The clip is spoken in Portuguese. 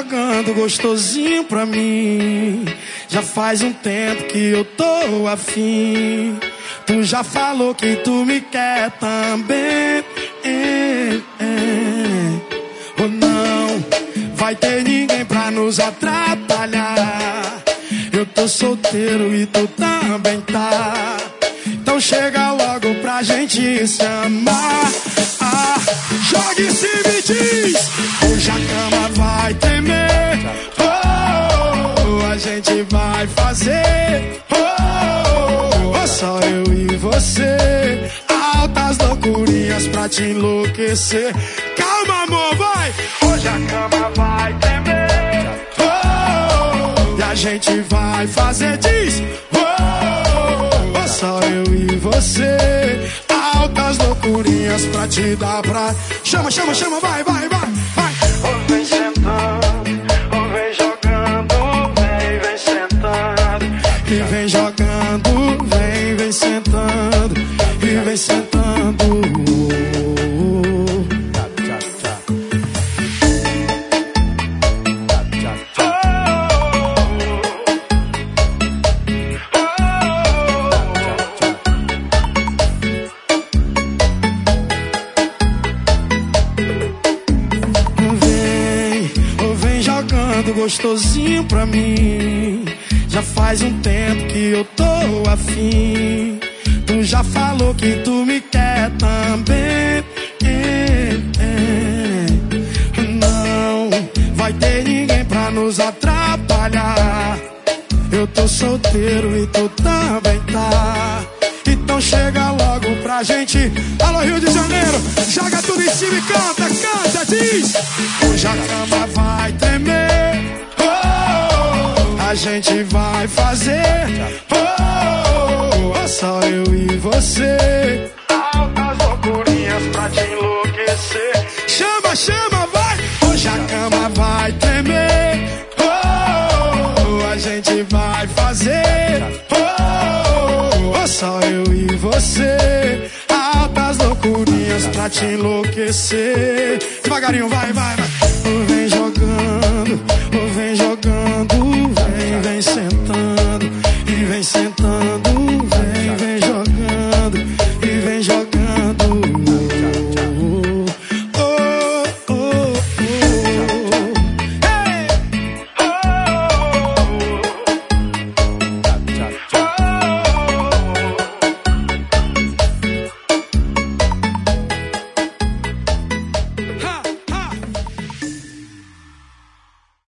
jogando gostosinho pra mim. Já faz um tempo que eu tô afim. Tu já falou que tu me quer também. Ou não vai ter ninguém pra nos atrapalhar. Eu tô solteiro e tu também tá. Então chega logo pra gente se amar. Joga em cima e diz: hoje a cama vai tremer. A gente vai fazer só eu e você. Altas loucurinhas pra te enlouquecer. Calma, amor, vai. Hoje a cama vai tremer. E a gente vai fazer, diz: só eu e você. Altas loucurinhas pra te dar pra... Chama, chama, chama, vai, vai, vai, vai. Vem sentando, vem jogando, vem sentando. E vem jogando, vem sentando. E vem sentando. Gostosinho pra mim. Já faz um tempo que eu tô afim. Tu já falou que tu me quer também. Não vai ter ninguém pra nos atrapalhar. Eu tô solteiro e tu também tá. Então chega logo pra gente. Alô, Rio de Janeiro, joga tudo em cima e canta, canta, diz: hoje a cama vai tremer. A gente vai fazer só eu e você. Altas loucurinhas pra te enlouquecer. Chama, chama, vai. Hoje a cama vai tremer. A gente vai fazer só eu e você. Altas loucurinhas pra te enlouquecer. Devagarinho, vai, vai.